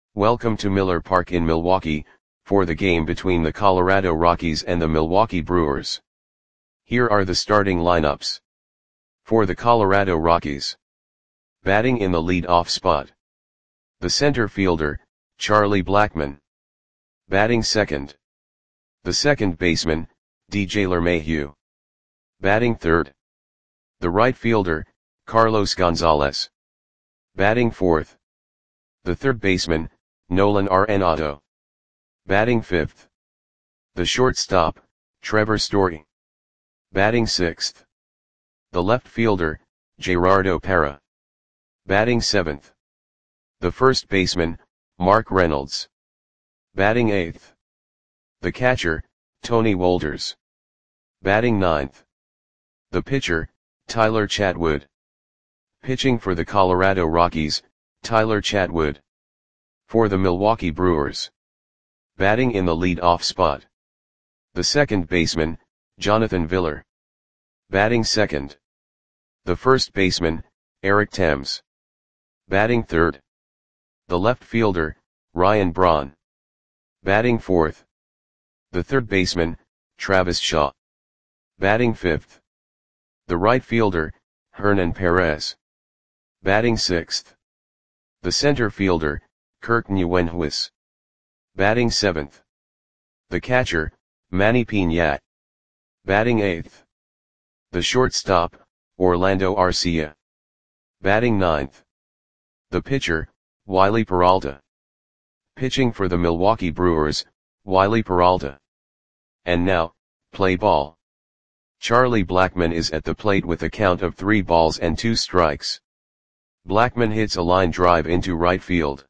Welcome to Miller Park in Milwaukee, for the game between the Colorado Rockies and the Milwaukee Brewers. Here are the starting lineups. For the Colorado Rockies. Batting in the lead-off spot. The center fielder, Charlie Blackmon. Batting second. The second baseman, DJ LeMahieu. Batting third. The right fielder, Carlos Gonzalez. Batting fourth. The third baseman, Nolan Arenado. Batting fifth. The shortstop, Trevor Story. Batting sixth. The left fielder, Gerardo Parra. Batting seventh. The first baseman, Mark Reynolds. Batting eighth. The catcher, Tony Wolders. Batting ninth. The pitcher, Tyler Chatwood. Pitching for the Colorado Rockies, Tyler Chatwood. For the Milwaukee Brewers. Batting in the lead-off spot. The second baseman, Jonathan Villar. Batting second. The first baseman, Eric Thames. Batting third. The left fielder, Ryan Braun. Batting fourth. The third baseman, Travis Shaw. Batting fifth. The right fielder, Hernan Perez. Batting sixth. The center fielder, Kirk Nieuwenhuis. Batting seventh. The catcher, Manny Piñat. Batting eighth. The shortstop, Orlando Arcia. Batting ninth. The pitcher, Wiley Peralta. Pitching for the Milwaukee Brewers, Wiley Peralta. And now, play ball. Charlie Blackmon is at the plate with a count of 3 balls and 2 strikes. Blackmon hits a line drive into right field.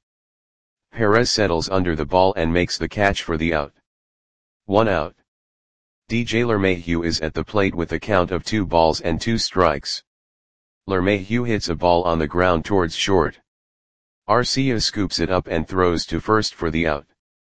Perez settles under the ball and makes the catch for the out. 1 out. DJ LeMahieu is at the plate with a count of 2 balls and 2 strikes. LeMahieu hits a ball on the ground towards short. Arcia scoops it up and throws to first for the out.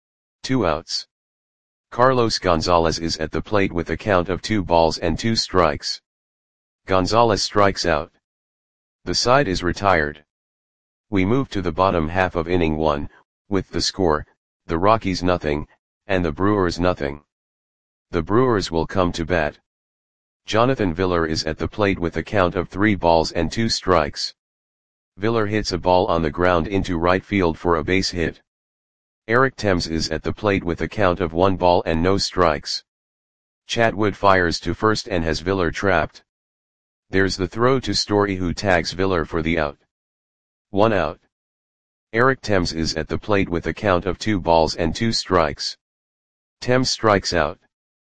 2 outs. Carlos Gonzalez is at the plate with a count of 2 balls and 2 strikes. Gonzalez strikes out. The side is retired. We move to the bottom half of inning 1, with the score, the Rockies nothing, and the Brewers nothing. The Brewers will come to bat. Jonathan Villar is at the plate with a count of 3 balls and 2 strikes. Villar hits a ball on the ground into right field for a base hit. Eric Thames is at the plate with a count of 1 ball and no strikes. Chatwood fires to first and has Villar trapped. There's the throw to Story, who tags Villar for the out. 1 out. Eric Thames is at the plate with a count of 2 balls and 2 strikes. Thames strikes out.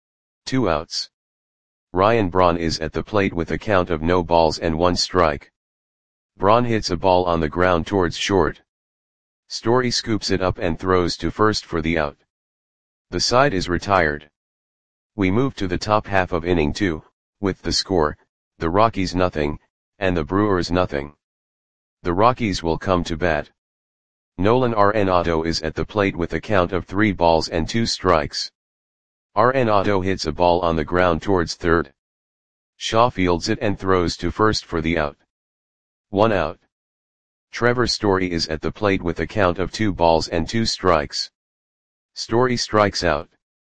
2 outs. Ryan Braun is at the plate with a count of no balls and 1 strike. Braun hits a ball on the ground towards short. Story scoops it up and throws to first for the out. The side is retired. We move to the top half of inning 2, with the score, the Rockies nothing, and the Brewers nothing. The Rockies will come to bat. Nolan Arenado is at the plate with a count of 3 balls and 2 strikes. Arenado hits a ball on the ground towards third. Shaw fields it and throws to first for the out. 1 out. Trevor Story is at the plate with a count of 2 balls and 2 strikes. Story strikes out.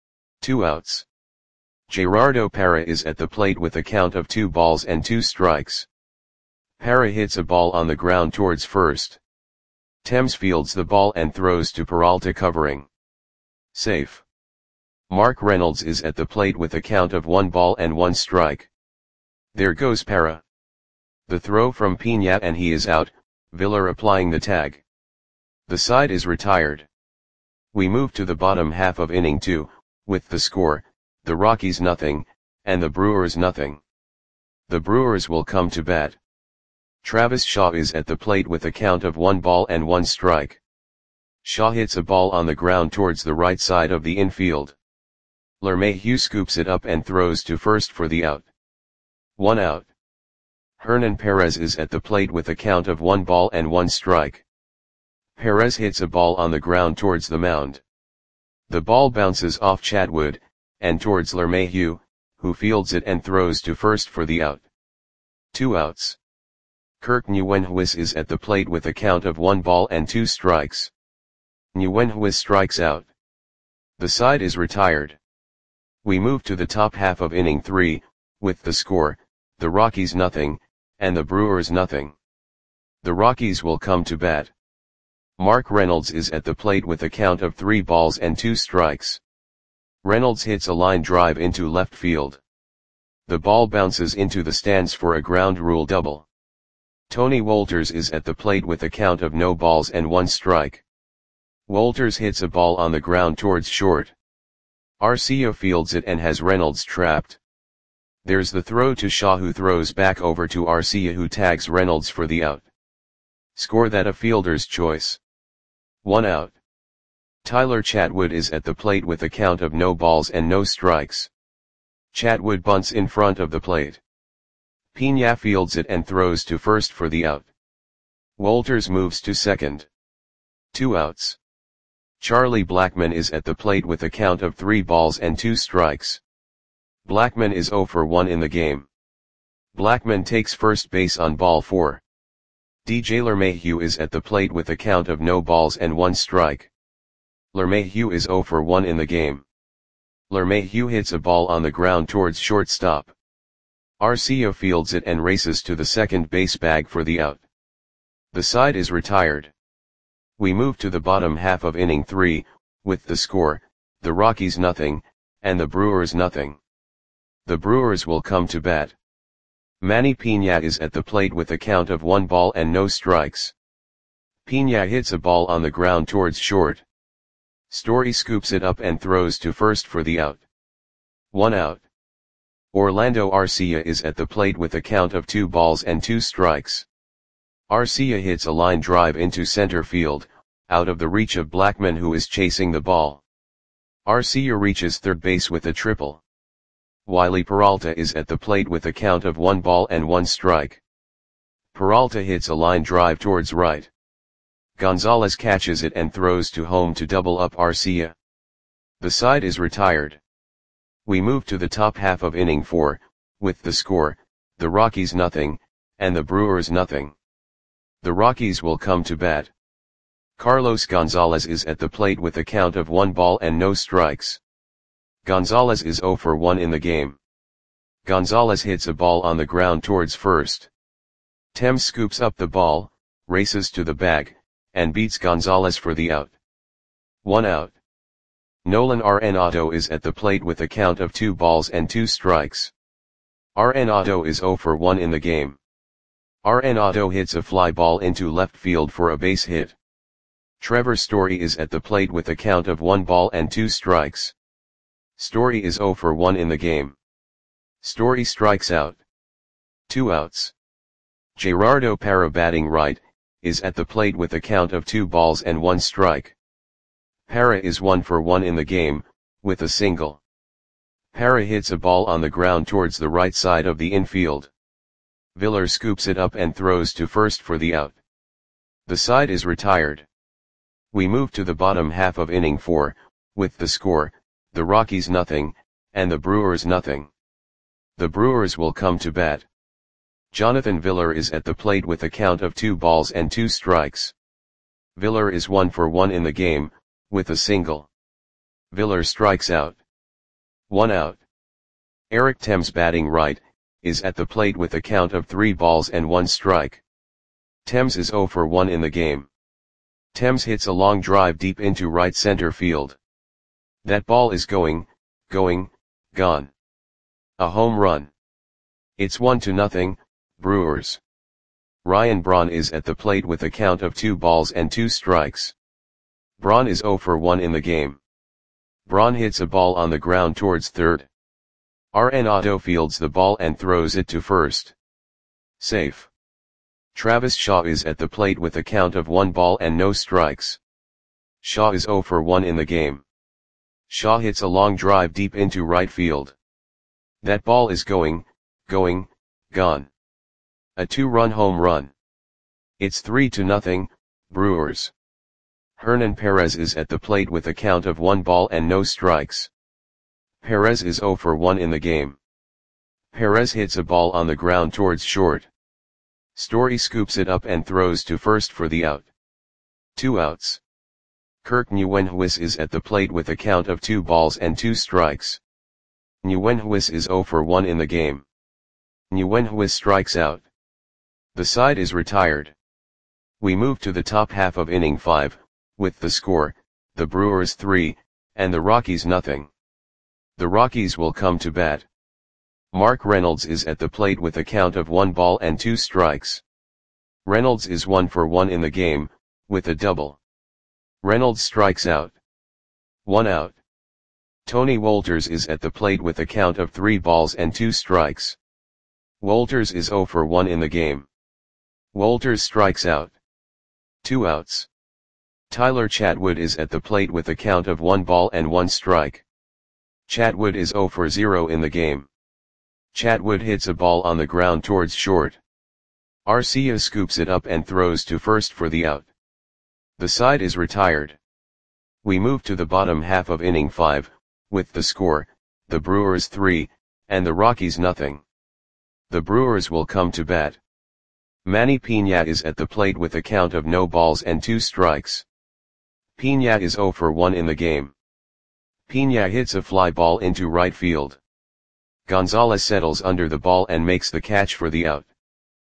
2 outs. Gerardo Parra is at the plate with a count of 2 balls and 2 strikes. Parra hits a ball on the ground towards first. Thames fields the ball and throws to Peralta covering. Safe. Mark Reynolds is at the plate with a count of 1 ball and 1 strike. There goes Parra. The throw from Piñat and he is out, Villar applying the tag. The side is retired. We move to the bottom half of inning 2, with the score, the Rockies nothing, and the Brewers nothing. The Brewers will come to bat. Travis Shaw is at the plate with a count of 1 ball and 1 strike. Shaw hits a ball on the ground towards the right side of the infield. LeMahieu scoops it up and throws to first for the out. 1 out. Hernan Perez is at the plate with a count of 1 ball and 1 strike. Perez hits a ball on the ground towards the mound. The ball bounces off Chatwood, and towards LeMahieu, who fields it and throws to first for the out. 2 outs. Kirk Nieuwenhuis is at the plate with a count of 1 ball and 2 strikes. Nguyenhuis strikes out. The side is retired. We move to the top half of inning 3, with the score, the Rockies nothing, and the Brewers nothing. The Rockies will come to bat. Mark Reynolds is at the plate with a count of 3 balls and 2 strikes. Reynolds hits a line drive into left field. The ball bounces into the stands for a ground rule double. Tony Wolters is at the plate with a count of no balls and 1 strike. Wolters hits a ball on the ground towards short. Arcia fields it and has Reynolds trapped. There's the throw to Shaw, who throws back over to Arcia, who tags Reynolds for the out. Score that a fielder's choice. 1 out. Tyler Chatwood is at the plate with a count of no balls and no strikes. Chatwood bunts in front of the plate. Pena fields it and throws to first for the out. Wolters moves to second. 2 outs. Charlie Blackmon is at the plate with a count of 3 balls and 2 strikes. Blackmon is 0 for 1 in the game. Blackmon takes first base on ball 4. DJ LeMahieu is at the plate with a count of no balls and 1 strike. LeMahieu is 0 for 1 in the game. LeMahieu hits a ball on the ground towards shortstop. Arcia fields it and races to the second base bag for the out. The side is retired. We move to the bottom half of inning 3, with the score, the Rockies nothing, and the Brewers nothing. The Brewers will come to bat. Manny Pena is at the plate with a count of 1 ball and no strikes. Pena hits a ball on the ground towards short. Story scoops it up and throws to first for the out. 1 out. Orlando Arcia is at the plate with a count of 2 balls and 2 strikes. Arcia hits a line drive into center field, out of the reach of Blackmon, who is chasing the ball. Arcia reaches third base with a triple. Wiley Peralta is at the plate with a count of 1 ball and 1 strike. Peralta hits a line drive towards right. Gonzalez catches it and throws to home to double up Arcia. The side is retired. We move to the top half of inning 4, with the score, the Rockies nothing, and the Brewers nothing. The Rockies will come to bat. Carlos Gonzalez is at the plate with a count of 1 ball and no strikes. Gonzalez is 0 for 1 in the game. Gonzalez hits a ball on the ground towards first. Thames scoops up the ball, races to the bag, and beats Gonzalez for the out. 1 out. Nolan Arenado is at the plate with a count of 2 balls and 2 strikes. Arenado is 0 for 1 in the game. Arenado hits a fly ball into left field for a base hit. Trevor Story is at the plate with a count of 1 ball and 2 strikes. Story is 0 for 1 in the game. Story strikes out. 2 outs. Gerardo Parra, batting right, is at the plate with a count of 2 balls and 1 strike. Parra is 1 for 1 in the game, with a single. Parra hits a ball on the ground towards the right side of the infield. Villar scoops it up and throws to first for the out. The side is retired. We move to the bottom half of inning 4, with the score, the Rockies nothing, and the Brewers nothing. The Brewers will come to bat. Jonathan Villar is at the plate with a count of 2 balls and 2 strikes. Villar is 1 for 1 in the game, with a single. Villar strikes out. 1 out. Eric Thames, batting right, is at the plate with a count of 3 balls and 1 strike. Thames is 0 for 1 in the game. Thames hits a long drive deep into right center field. That ball is going, gone. A home run. It's 1-0, Brewers. Ryan Braun is at the plate with a count of 2 balls and 2 strikes. Braun is 0 for 1 in the game. Braun hits a ball on the ground towards third. Arenado fields the ball and throws it to first. Safe. Travis Shaw is at the plate with a count of 1 ball and no strikes. Shaw is 0 for 1 in the game. Shaw hits a long drive deep into right field. That ball is going, gone. A 2-run home run. It's 3-0, Brewers. Hernan Perez is at the plate with a count of 1 ball and no strikes. Perez is 0 for 1 in the game. Perez hits a ball on the ground towards short. Story scoops it up and throws to first for the out. 2 outs. Kirk Nguyenhuis is at the plate with a count of 2 balls and 2 strikes. Nguyenhuis is 0 for 1 in the game. Nguyenhuis strikes out. The side is retired. We move to the top half of inning 5, with the score, the Brewers 3, and the Rockies nothing. The Rockies will come to bat. Mark Reynolds is at the plate with a count of 1 ball and 2 strikes. Reynolds is 1 for 1 in the game, with a double. Reynolds strikes out. 1 out. Tony Wolters is at the plate with a count of 3 balls and 2 strikes. Wolters is 0 for 1 in the game. Wolters strikes out. 2 outs. Tyler Chatwood is at the plate with a count of 1 ball and 1 strike. Chatwood is 0 for 0 in the game. Chatwood hits a ball on the ground towards short. Arcia scoops it up and throws to first for the out. The side is retired. We move to the bottom half of inning 5, with the score, the Brewers 3, and the Rockies nothing. The Brewers will come to bat. Manny Piña is at the plate with a count of no balls and 2 strikes. Piña is 0 for 1 in the game. Piña hits a fly ball into right field. Gonzalez settles under the ball and makes the catch for the out.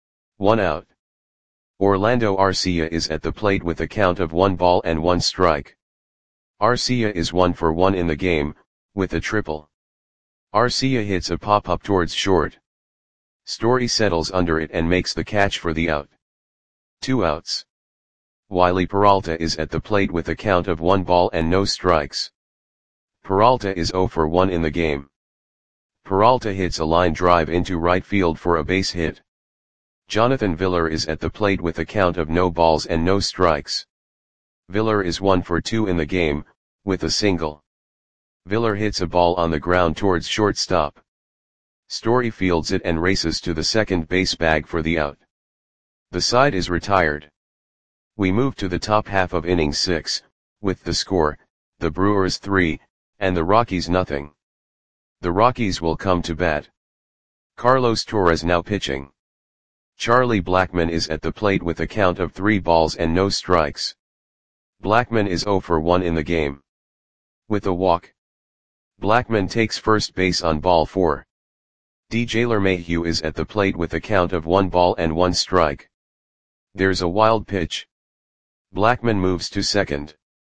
1 out. Orlando Arcia is at the plate with a count of 1 ball and 1 strike. Arcia is 1 for 1 in the game, with a triple. Arcia hits a pop-up towards short. Story settles under it and makes the catch for the out. 2 outs. Wiley Peralta is at the plate with a count of 1 ball and no strikes. Peralta is 0 for 1 in the game. Peralta hits a line drive into right field for a base hit. Jonathan Villar is at the plate with a count of no balls and no strikes. Villar is 1 for 2 in the game, with a single. Villar hits a ball on the ground towards shortstop. Story fields it and races to the second base bag for the out. The side is retired. We move to the top half of inning 6, with the score, the Brewers 3, and the Rockies nothing. The Rockies will come to bat. Carlos Torres now pitching. Charlie Blackmon is at the plate with a count of 3 balls and no strikes. Blackmon is 0 for 1 in the game. With a walk. Blackmon takes first base on ball 4. DJ LeMahieu is at the plate with a count of 1 ball and 1 strike. There's a wild pitch. Blackmon moves to second.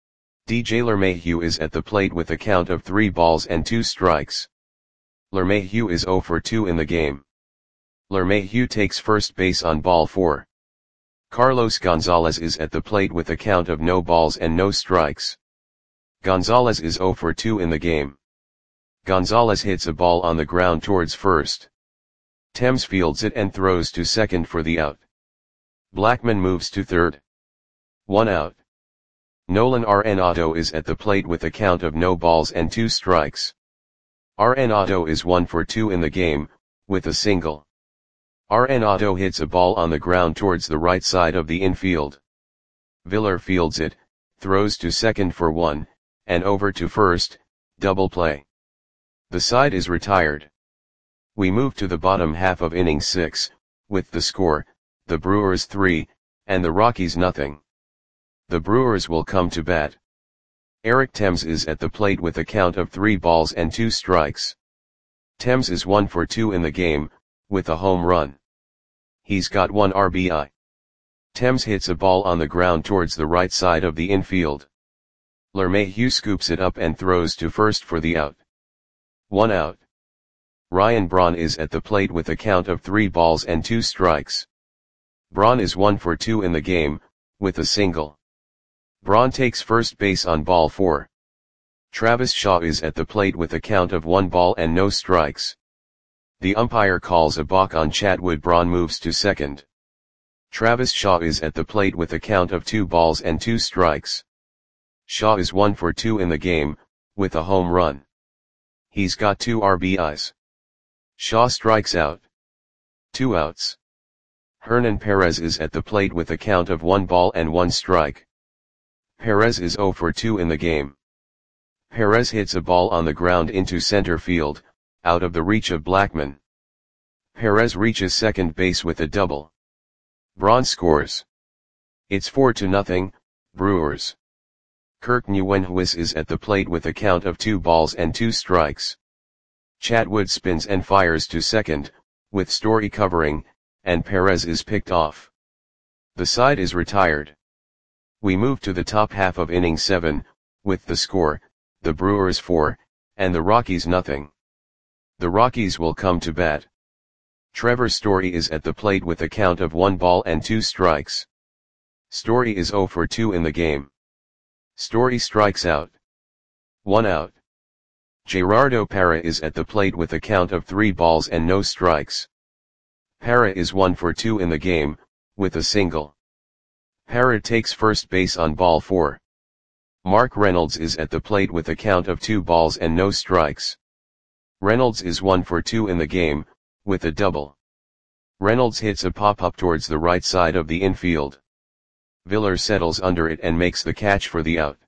DJ LeMahieu is at the plate with a count of 3 balls and 2 strikes. LeMahieu is 0 for 2 in the game. LeMahieu takes first base on ball 4. Carlos Gonzalez is at the plate with a count of no balls and no strikes. Gonzalez is 0 for 2 in the game. Gonzalez hits a ball on the ground towards first. Thames fields it and throws to second for the out. Blackmon moves to third. 1 out. Nolan Arenado is at the plate with a count of no balls and 2 strikes. Arenado is 1 for 2 in the game, with a single. Arenado hits a ball on the ground towards the right side of the infield. Villar fields it, throws to second for 1, and over to first, double play. The side is retired. We move to the bottom half of inning 6, with the score, the Brewers 3, and the Rockies nothing. The Brewers will come to bat. Eric Thames is at the plate with a count of 3 balls and 2 strikes. Thames is 1 for 2 in the game, with a home run. He's got 1 RBI. Thames hits a ball on the ground towards the right side of the infield. LeMahieu scoops it up and throws to first for the out. 1 out. Ryan Braun is at the plate with a count of 3 balls and 2 strikes. Braun is 1 for 2 in the game, with a single. Braun takes first base on ball 4. Travis Shaw is at the plate with a count of 1 ball and no strikes. The umpire calls a balk on Chatwood. Braun moves to second. Travis Shaw is at the plate with a count of 2 balls and 2 strikes. Shaw is 1 for 2 in the game, with a home run. He's got 2 RBIs. Shaw strikes out. 2 outs. Hernan Perez is at the plate with a count of 1 ball and 1 strike. Perez is 0 for 2 in the game. Perez hits a ball on the ground into center field, out of the reach of Blackmon. Perez reaches second base with a double. Braun scores. It's 4-0, Brewers. Kirk Nguyenhuis is at the plate with a count of 2 balls and 2 strikes. Chatwood spins and fires to second, with Story covering, and Perez is picked off. The side is retired. We move to the top half of inning 7, with the score, the Brewers 4, and the Rockies nothing. The Rockies will come to bat. Trevor Story is at the plate with a count of 1 ball and 2 strikes. Story is 0 for 2 in the game. Story strikes out. 1 out. Gerardo Parra is at the plate with a count of 3 balls and no strikes. Parra is 1 for 2 in the game, with a single. Parra takes first base on ball 4. Mark Reynolds is at the plate with a count of 2 balls and no strikes. Reynolds is 1 for 2 in the game, with a double. Reynolds hits a pop-up towards the right side of the infield. Villar settles under it and makes the catch for the out.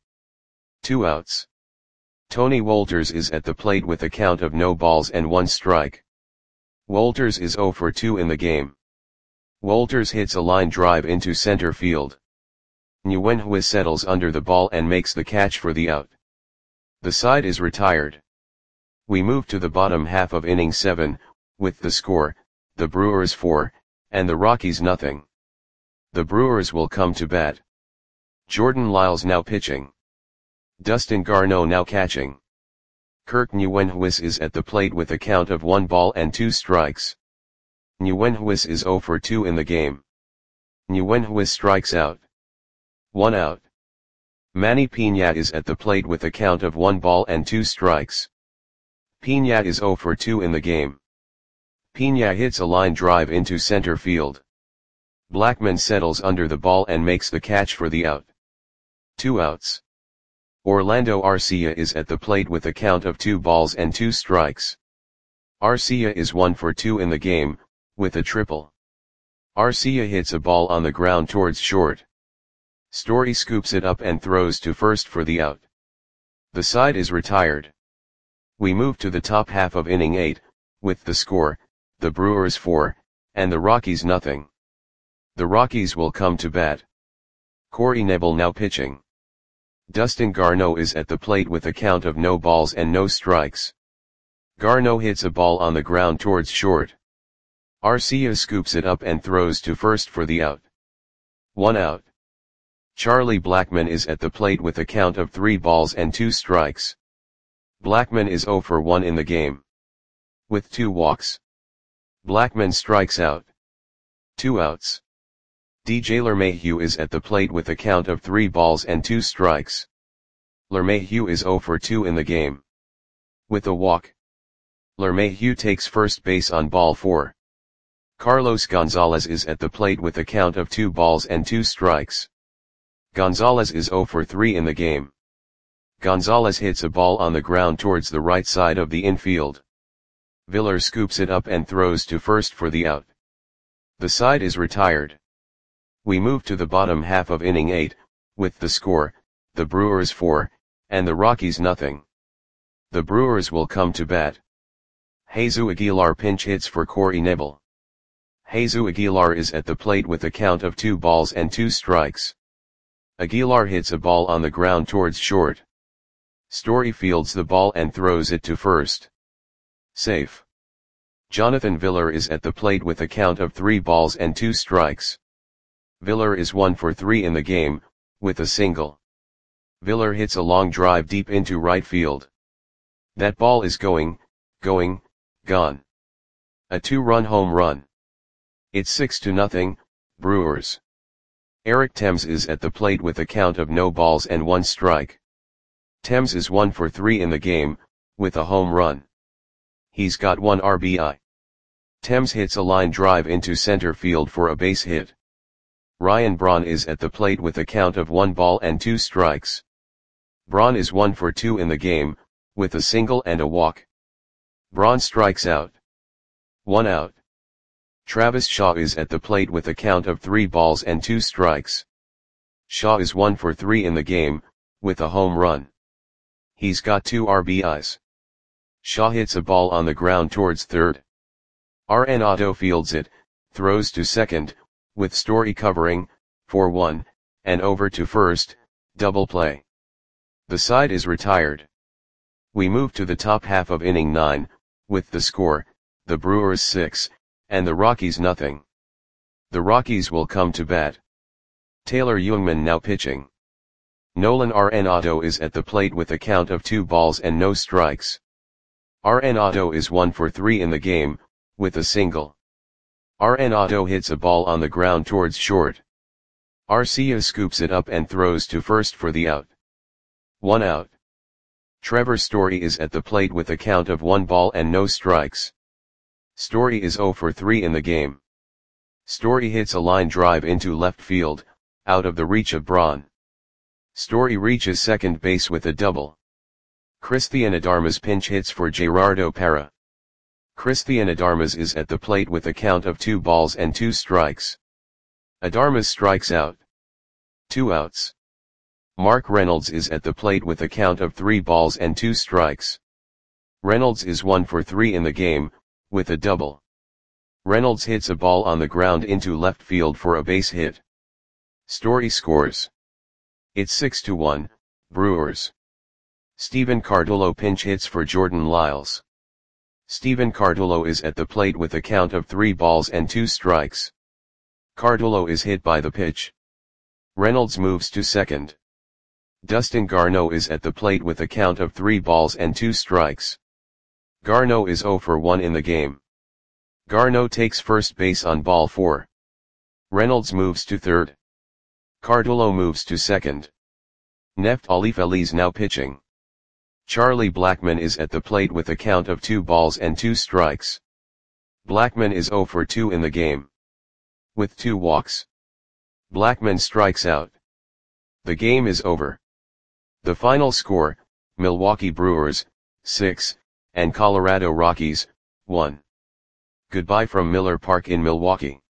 2 outs. Tony Wolters is at the plate with a count of no balls and 1 strike. Wolters is 0 for 2 in the game. Wolters hits a line drive into center field. Nguyenhuis settles under the ball and makes the catch for the out. The side is retired. We move to the bottom half of inning 7, with the score, the Brewers 4, and the Rockies nothing. The Brewers will come to bat. Jordan Lyles now pitching. Dustin Garneau now catching. Kirk Nguyenhuis is at the plate with a count of 1 ball and 2 strikes. Nguyenhuis is 0 for 2 in the game. Nguyenhuis strikes out. 1 out. Manny Piña is at the plate with a count of 1 ball and 2 strikes. Piña is 0 for 2 in the game. Piña hits a line drive into center field. Blackman settles under the ball and makes the catch for the out. 2 outs. Orlando Arcia is at the plate with a count of 2 balls and 2 strikes. Arcia is 1 for 2 in the game, with a triple. Arcia hits a ball on the ground towards short. Story scoops it up and throws to first for the out. The side is retired. We move to the top half of inning 8, with the score, the Brewers 4, and the Rockies nothing. The Rockies will come to bat. Corey Knebel now pitching. Dustin Garneau is at the plate with a count of no balls and no strikes. Garneau hits a ball on the ground towards short. Arcia scoops it up and throws to first for the out. 1 out. Charlie Blackmon is at the plate with a count of 3 balls and 2 strikes. Blackmon is 0 for 1 in the game. With 2 walks. Blackmon strikes out. 2 outs. DJ LeMahieu is at the plate with a count of 3 balls and 2 strikes. LeMahieu is 0 for 2 in the game. With a walk. LeMahieu takes first base on ball 4. Carlos Gonzalez is at the plate with a count of 2 balls and 2 strikes. Gonzalez is 0 for 3 in the game. Gonzalez hits a ball on the ground towards the right side of the infield. Villar scoops it up and throws to first for the out. The side is retired. We move to the bottom half of inning 8, with the score, the Brewers 4, and the Rockies nothing. The Brewers will come to bat. Jesus Aguilar pinch hits for Corey Knebel. Jesus Aguilar is at the plate with a count of 2 balls and 2 strikes. Aguilar hits a ball on the ground towards short. Story fields the ball and throws it to first. Safe. Jonathan Villar is at the plate with a count of 3 balls and 2 strikes. Villar is 1 for 3 in the game, with a single. Villar hits a long drive deep into right field. That ball is going, gone. A 2-run home run. It's 6-0, Brewers. Eric Thames is at the plate with a count of no balls and 1 strike. Thames is 1 for 3 in the game, with a home run. He's got 1 RBI. Thames hits a line drive into center field for a base hit. Ryan Braun is at the plate with a count of 1 ball and 2 strikes. Braun is 1 for 2 in the game, with a single and a walk. Braun strikes out. 1 out. Travis Shaw is at the plate with a count of 3 balls and 2 strikes. Shaw is 1 for 3 in the game, with a home run. He's got 2 RBIs. Shaw hits a ball on the ground towards third. Arenado fields it, throws to second, with Story covering, for 1, and over to first, double play. The side is retired. We move to the top half of inning 9, with the score, the Brewers 6, and the Rockies nothing. The Rockies will come to bat. Taylor Jungmann now pitching. Nolan Arenado is at the plate with a count of 2 balls and no strikes. Arenado is 1 for 3 in the game, with a single. Arenado hits a ball on the ground towards short. Arcia scoops it up and throws to first for the out. 1 out. Trevor Story is at the plate with a count of 1 ball and no strikes. Story is 0 for 3 in the game. Story hits a line drive into left field, out of the reach of Braun. Story reaches second base with a double. Cristian Adarmas pinch hits for Gerardo Parra. Cristian Adarmas is at the plate with a count of 2 balls and 2 strikes. Adarmas strikes out. 2 outs. Mark Reynolds is at the plate with a count of 3 balls and 2 strikes. Reynolds is 1 for 3 in the game, with a double. Reynolds hits a ball on the ground into left field for a base hit. Story scores. It's 6-1, Brewers. Steven Cardullo pinch hits for Jordan Lyles. Steven Cardullo is at the plate with a count of 3 balls and 2 strikes. Cardullo is hit by the pitch. Reynolds moves to second. Dustin Garneau is at the plate with a count of 3 balls and 2 strikes. Garneau is 0 for 1 in the game. Garneau takes first base on ball 4. Reynolds moves to third. Cardullo moves to second. Neftali Feliz now pitching. Charlie Blackmon is at the plate with a count of 2 balls and 2 strikes. Blackmon is 0 for 2 in the game. With 2 walks. Blackmon strikes out. The game is over. The final score, Milwaukee Brewers, 6, and Colorado Rockies, 1. Goodbye from Miller Park in Milwaukee.